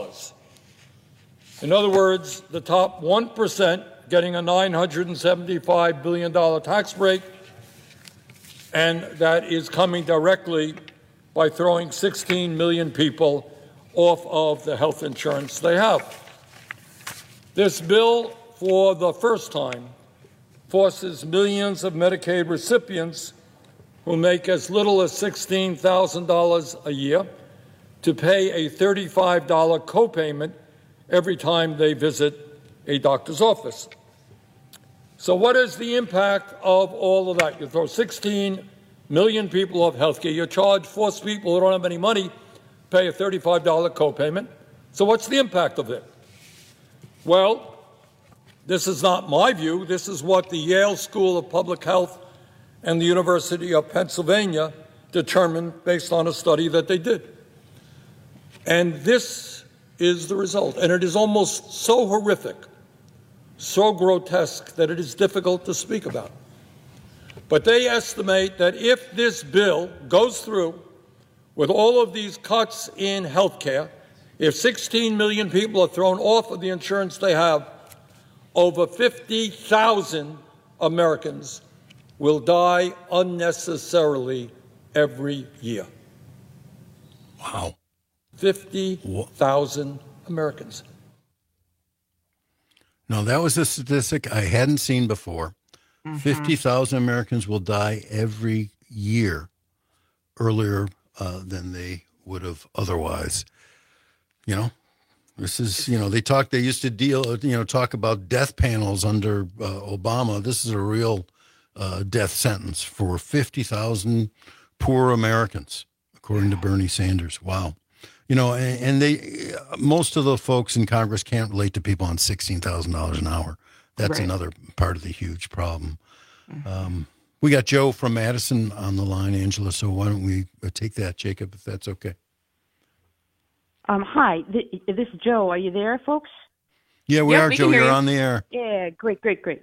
In other words, the top 1% getting a $975 billion tax break, and that is coming directly by throwing 16 million people off of the health insurance they have. This bill, for the first time, forces millions of Medicaid recipients who make as little as $16,000 a year to pay a $35 copayment every time they visit a doctor's office. So what is the impact of all of that? You throw 16 million people off health care. You force people who don't have any money pay a $35 copayment. So what's the impact of it? Well, this is not my view. This is what the Yale School of Public Health and the University of Pennsylvania determined based on a study that they did. And this is the result. And it is almost so horrific, so grotesque, that it is difficult to speak about. But they estimate that if this bill goes through with all of these cuts in health care, if 16 million people are thrown off of the insurance they have, over 50,000 Americans will die unnecessarily every year. Wow. 50,000 Americans. No, that was a statistic I hadn't seen before. 50,000 Americans will die every year earlier than they would have otherwise. This is, they used to talk about death panels under Obama. This is a real death sentence for 50,000 poor Americans, according to Bernie Sanders. Wow. And most of the folks in Congress can't relate to people on $16,000 an hour. That's another part of the huge problem. We got Joe from Madison on the line, Angela, so why don't we take that, Jacob, if that's okay. Hi, this is Joe. Are you there, folks? Yeah, we are, Joe. You're on the air. Yeah, great.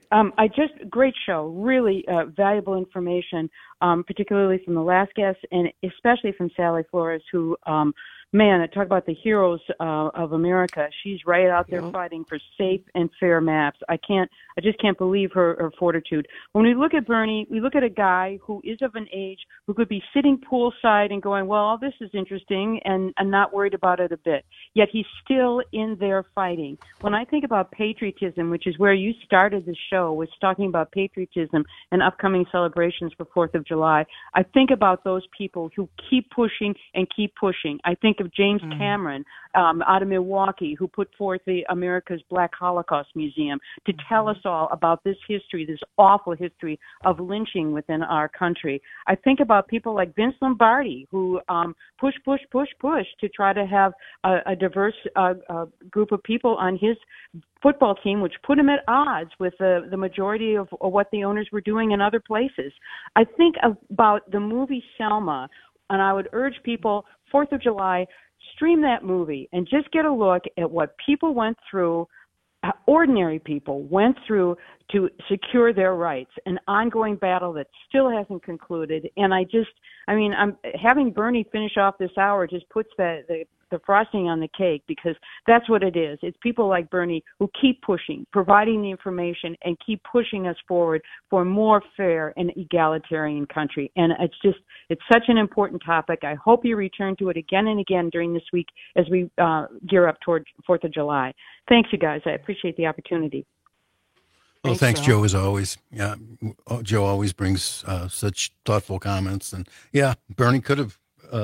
Great show. Really valuable information, particularly from the last guest, and especially from Sally Flores, who, man, talk about the heroes of America. She's right out there fighting for safe and fair maps. I just can't believe her fortitude. When we look at Bernie, we look at a guy who is of an age who could be sitting poolside and going, well, this is interesting, and not worried about it a bit. Yet he's still in there fighting. When I think about patriotism, which is where you started the show, was talking about patriotism and upcoming celebrations for 4th of July, I think about those people who keep pushing and keep pushing. I think of James Cameron out of Milwaukee, who put forth the America's Black Holocaust Museum to tell us all about this history, this awful history of lynching within our country. I think about people like Vince Lombardi, who push to try to have a diverse group of people on his football team, which put him at odds with the majority of what the owners were doing in other places. I think about the movie Selma, and I would urge people, 4th of July, stream that movie and just get a look at what people went through, ordinary people went through to secure their rights, an ongoing battle that still hasn't concluded. And I'm having Bernie finish off this hour just puts the frosting on the cake, because that's what it is. It's people like Bernie who keep pushing, providing the information, and keep pushing us forward for a more fair and egalitarian country. And it's such an important topic. I hope you return to it again and again during this week as we gear up toward 4th of July. Thanks, you guys. I appreciate the opportunity. Well, thanks, Joe, as always. Yeah, Joe always brings such thoughtful comments. And, yeah, Bernie could have,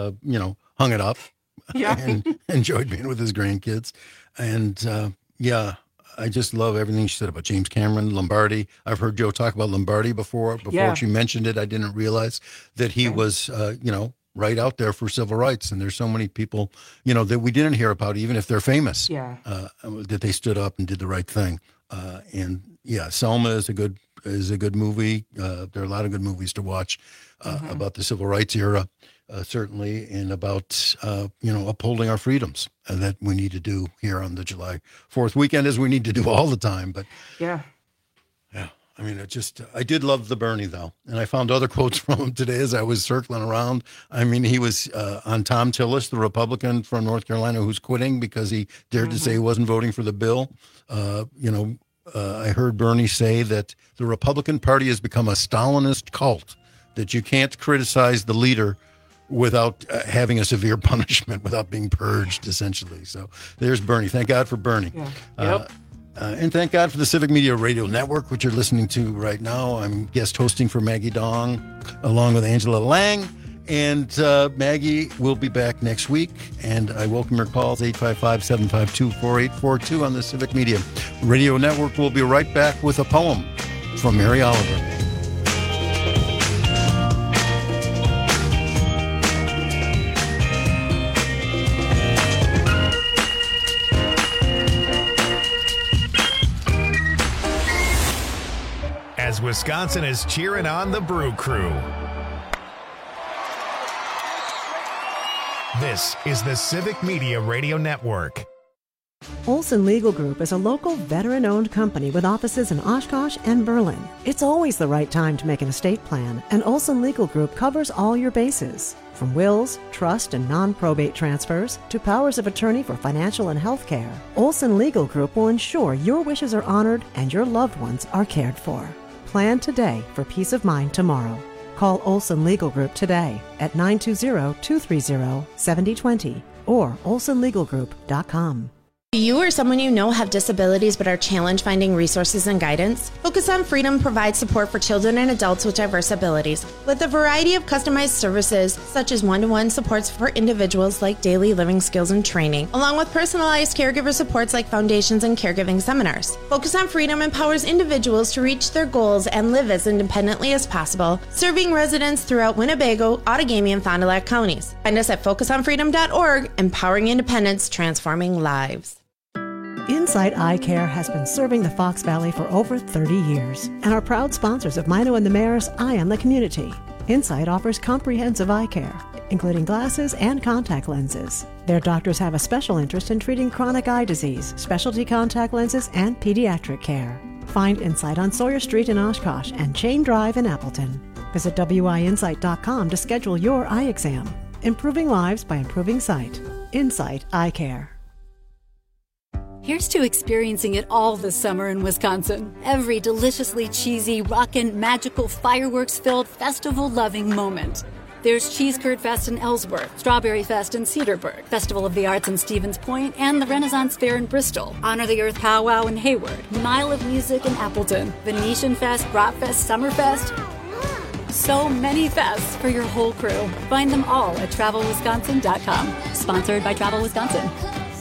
hung it up. Yeah. And enjoyed being with his grandkids. And, I just love everything she said about James Cameron, Lombardi. I've heard Joe talk about Lombardi before she mentioned it. I didn't realize that he was, right out there for civil rights. And there's so many people, that we didn't hear about, even if they're famous, that they stood up and did the right thing. Selma is a good movie. There are a lot of good movies to watch about the civil rights era. Certainly, and about, upholding our freedoms that we need to do here on the July 4th weekend, as we need to do all the time. But I did love the Bernie, though. And I found other quotes from him today as I was circling around. I mean, he was on Tom Tillis, the Republican from North Carolina, who's quitting because he dared to say he wasn't voting for the bill. I heard Bernie say that the Republican Party has become a Stalinist cult, that you can't criticize the leader without having a severe punishment, without being purged, essentially. So there's Bernie. Thank God for Bernie. Yeah. And thank God for the Civic Media Radio Network, which you're listening to right now. I'm guest hosting for Maggie Dong, along with Angela Lang. And Maggie will be back next week. And I welcome your calls, 855-752-4842 on the Civic Media Radio Network. We'll be right back with a poem from Mary Oliver. As Wisconsin is cheering on the Brew Crew. This is the Civic Media Radio Network. Olson Legal Group is a local veteran-owned company with offices in Oshkosh and Berlin. It's always the right time to make an estate plan, and Olson Legal Group covers all your bases. From wills, trust, and non-probate transfers to powers of attorney for financial and health care, Olson Legal Group will ensure your wishes are honored and your loved ones are cared for. Plan today for peace of mind tomorrow. Call Olson Legal Group today at 920-230-7020 or olsonlegalgroup.com. Do you or someone you know have disabilities but are challenged finding resources and guidance? Focus on Freedom provides support for children and adults with diverse abilities, with a variety of customized services such as one-to-one supports for individuals like daily living skills and training, along with personalized caregiver supports like foundations and caregiving seminars. Focus on Freedom empowers individuals to reach their goals and live as independently as possible, serving residents throughout Winnebago, Outagamie, and Fond du Lac counties. Find us at focusonfreedom.org, empowering independence, transforming lives. Insight Eye Care has been serving the Fox Valley for over 30 years and are proud sponsors of Mino and the Mayor's Eye on the Community. Insight offers comprehensive eye care, including glasses and contact lenses. Their doctors have a special interest in treating chronic eye disease, specialty contact lenses, and pediatric care. Find Insight on Sawyer Street in Oshkosh and Chain Drive in Appleton. Visit WIinsight.com to schedule your eye exam. Improving lives by improving sight. Insight Eye Care. Here's to experiencing it all this summer in Wisconsin. Every deliciously cheesy, rockin', magical, fireworks-filled, festival-loving moment. There's Cheese Curd Fest in Ellsworth, Strawberry Fest in Cedarburg, Festival of the Arts in Stevens Point, and the Renaissance Fair in Bristol, Honor the Earth Powwow in Hayward, Mile of Music in Appleton, Venetian Fest, Bratfest, Summerfest. So many fests for your whole crew. Find them all at TravelWisconsin.com. Sponsored by Travel Wisconsin.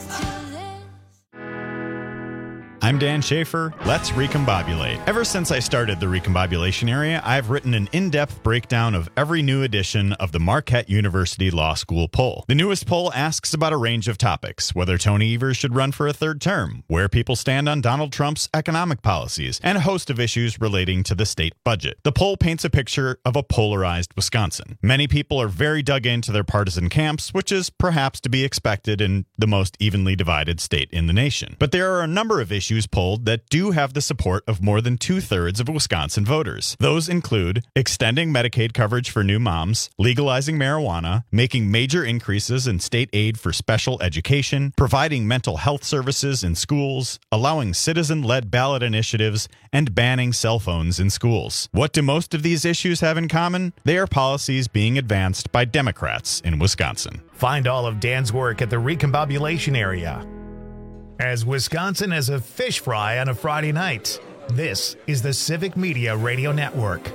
I'm Dan Schaefer. Let's recombobulate. Ever since I started the Recombobulation Area, I've written an in-depth breakdown of every new edition of the Marquette University Law School poll. The newest poll asks about a range of topics: whether Tony Evers should run for a third term, where people stand on Donald Trump's economic policies, and a host of issues relating to the state budget. The poll paints a picture of a polarized Wisconsin. Many people are very dug into their partisan camps, which is perhaps to be expected in the most evenly divided state in the nation. But there are a number of issues polled that do have the support of more than 2/3 of Wisconsin voters. Those include extending Medicaid coverage for new moms, legalizing marijuana, making major increases in state aid for special education, providing mental health services in schools, allowing citizen-led ballot initiatives, and banning cell phones in schools. What do most of these issues have in common? They are policies being advanced by Democrats in Wisconsin. Find all of Dan's work at the Recombobulation Area. As Wisconsin as a fish fry on a Friday night, this is the Civic Media Radio Network.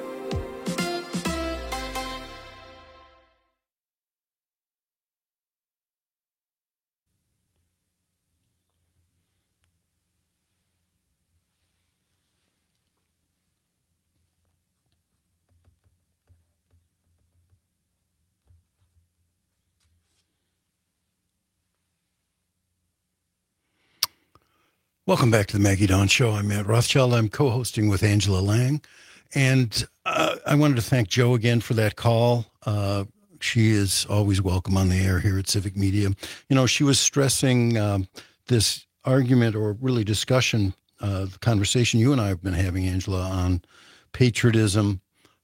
Welcome back to the Maggie Dawn Show. I'm Matt Rothschild. I'm co-hosting with Angela Lang. And I wanted to thank Joe again for that call. She is always welcome on the air here at Civic Media. You know, she was stressing this argument, or really discussion, the conversation you and I have been having, Angela, on patriotism,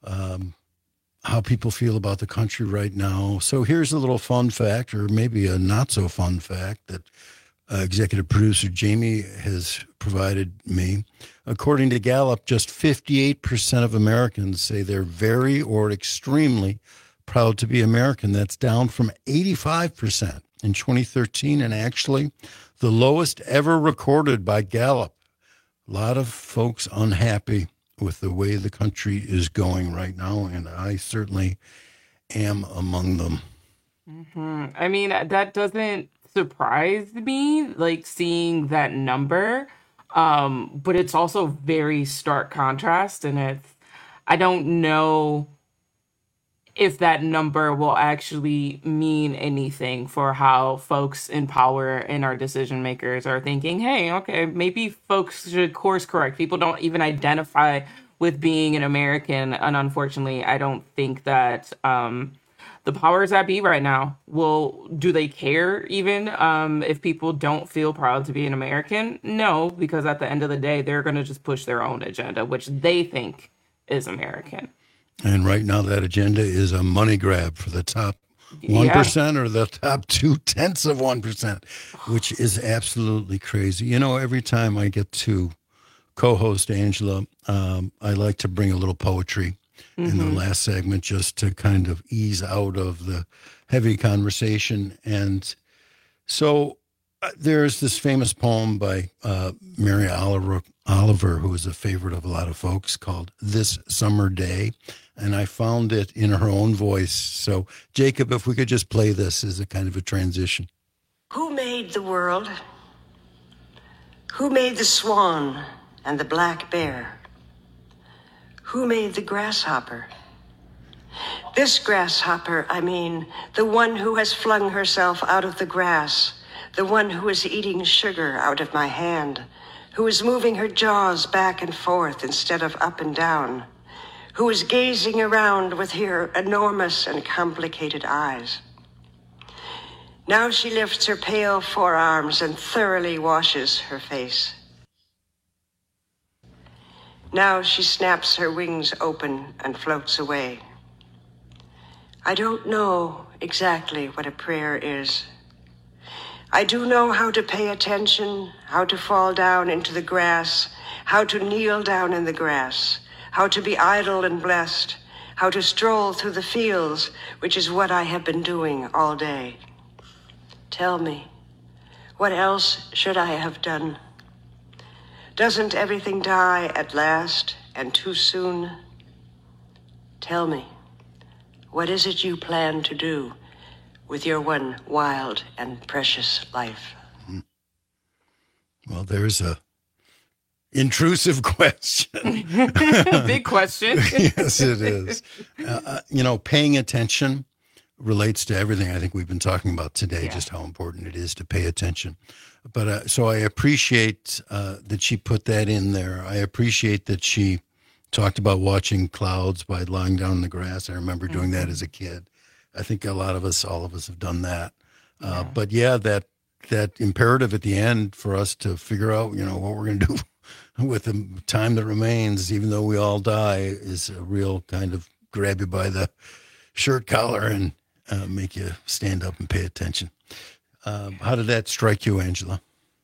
how people feel about the country right now. So here's a little fun fact, or maybe a not so fun fact, that executive producer Jamie has provided me. According to Gallup, just 58% of Americans say they're very or extremely proud to be American. That's down from 85% in 2013, and actually the lowest ever recorded by Gallup. A lot of folks unhappy with the way the country is going right now, and I certainly am among them. Mm-hmm. I mean, that doesn't surprised me, like, seeing that number, but it's also very stark contrast, and I don't know if that number will actually mean anything for how folks in power and our decision makers are thinking, hey, okay, maybe folks should course correct. People don't even identify with being an American, and unfortunately I don't think that the powers that be right now do they care even if people don't feel proud to be an American? No, because at the end of the day, they're going to just push their own agenda, which they think is American. And right now that agenda is a money grab for the top 1% or the top 0.2%, which is absolutely crazy. You know, every time I get to co-host Angela, I like to bring a little poetry in the last segment, just to kind of ease out of the heavy conversation. And so there's this famous poem by Mary Oliver, who is a favorite of a lot of folks, called This Summer Day. And I found it in her own voice. So, Jacob, if we could just play this as a kind of a transition. Who made the world? Who made the swan and the black bear? Who made the grasshopper? This grasshopper, I mean, the one who has flung herself out of the grass the one who is eating sugar out of my hand, who is moving her jaws back and forth instead of up and down, who is gazing around with her enormous and complicated eyes. Now she lifts her pale forearms and thoroughly washes her face. Now she snaps her wings open and floats away. I don't know exactly what a prayer is. I do know how to pay attention, how to fall down into the grass, how to kneel down in the grass, how to be idle and blessed, how to stroll through the fields, which is what I have been doing all day. Tell me, what else should I have done? Doesn't everything die at last and too soon? Tell me, what is it you plan to do with your one wild and precious life? Well, there's a intrusive question. Big question. Yes, it is. Paying attention relates to everything I think we've been talking about today, just how important it is to pay attention. But so I appreciate that she put that in there. I appreciate that she talked about watching clouds by lying down in the grass. I remember doing that as a kid. I think all of us have done that. But that imperative at the end for us to figure out, what we're going to do with the time that remains, even though we all die, is a real kind of grab you by the shirt collar and make you stand up and pay attention. How did that strike you, Angela?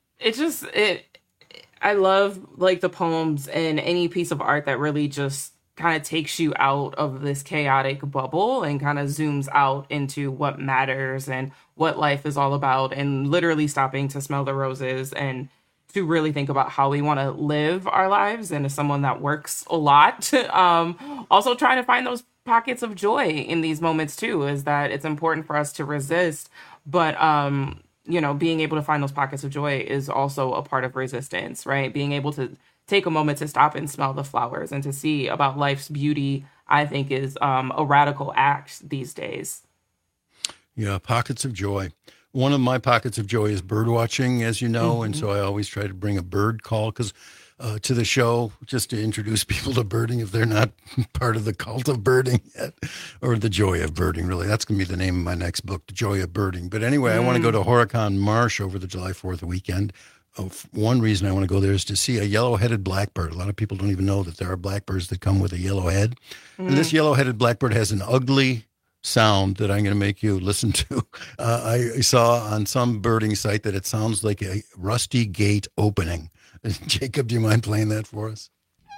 I love like the poems and any piece of art that really just kind of takes you out of this chaotic bubble and kind of zooms out into what matters and what life is all about, and literally stopping to smell the roses and to really think about how we want to live our lives. And as someone that works a lot, also trying to find those pockets of joy in these moments too, is that it's important for us to resist, but being able to find those pockets of joy is also a part of resistance, right? Being able to take a moment to stop and smell the flowers and to see about life's beauty, I think is a radical act these days. Yeah, pockets of joy. One of my pockets of joy is bird watching, as you know, and so I always try to bring a bird call to the show, just to introduce people to birding if they're not part of the cult of birding yet, or the joy of birding, really. That's going to be the name of my next book, The Joy of Birding. But anyway, I want to go to Horicon Marsh over the July 4th weekend. One reason I want to go there is to see a yellow-headed blackbird. A lot of people don't even know that there are blackbirds that come with a yellow head. And this yellow-headed blackbird has an ugly sound that I'm going to make you listen to. I saw on some birding site that it sounds like a rusty gate opening. Jacob, do you mind playing that for us?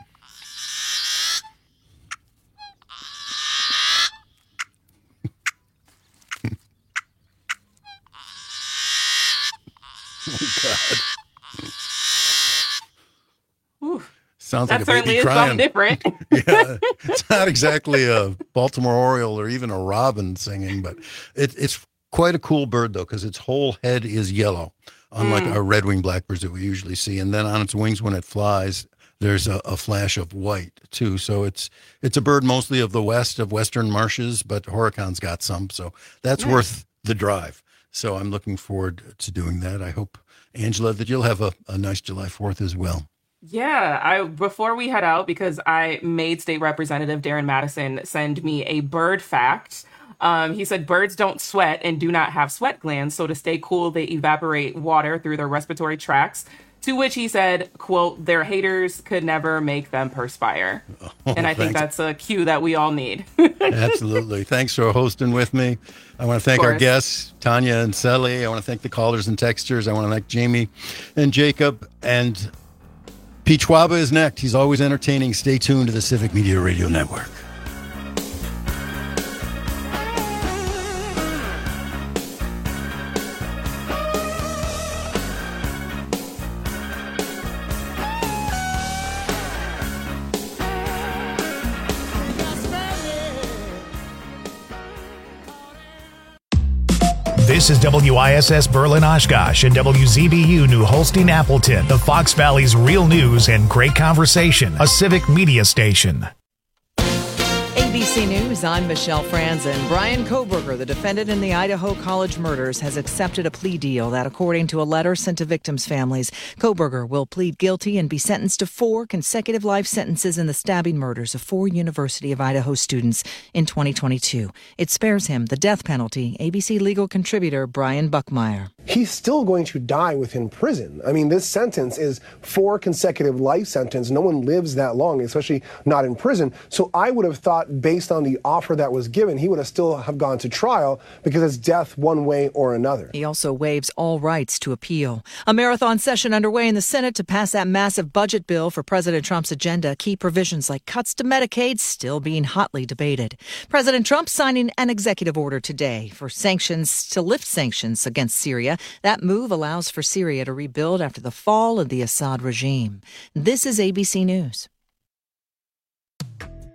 Oh, God. Sounds like a baby crying. Different. Yeah, it's not exactly a Baltimore Oriole or even a robin singing, but it's quite a cool bird, though, because its whole head is yellow, unlike our red-winged blackbirds that we usually see. And then on its wings, when it flies, there's a flash of white, too. So it's a bird mostly of the west, of western marshes, but Horicon's got some, so that's worth the drive. So I'm looking forward to doing that. I hope, Angela, that you'll have a nice July 4th as well. Yeah, before we head out, because I made State Representative Darren Madison send me a bird fact. He said birds don't sweat and do not have sweat glands, so to stay cool, they evaporate water through their respiratory tracts. To which he said, quote, their haters could never make them perspire. And I think that's a cue that we all need. Absolutely. Thanks for hosting with me. I want to thank our guests, Tanya and Sally. I want to thank the callers and texters. I want to thank Jamie and Jacob. And Pete Schwaba is next. He's always entertaining. Stay tuned to the Civic Media Radio Network. This is WISS Berlin Oshkosh and WZBU New Holstein Appleton, the Fox Valley's real news and great conversation, a civic media station. ABC ABC News, I'm Michelle Franzen. Brian Kohberger, the defendant in the Idaho College murders, has accepted a plea deal that, according to a letter sent to victims' families, Kohberger will plead guilty and be sentenced to 4 consecutive life sentences in the stabbing murders of 4 University of Idaho students in 2022. It spares him the death penalty. ABC legal contributor Brian Buckmeyer. He's still going to die within prison. I mean, this sentence is 4 consecutive life sentences. No one lives that long, especially not in prison. So I would have thought, based on the offer that was given, he would have still have gone to trial because it's death one way or another. He also waives all rights to appeal. A marathon session underway in the Senate to pass that massive budget bill for President Trump's agenda. Key provisions like cuts to Medicaid still being hotly debated. President Trump signing an executive order today for sanctions to lift sanctions against Syria. That move allows for Syria to rebuild after the fall of the Assad regime. This is ABC News.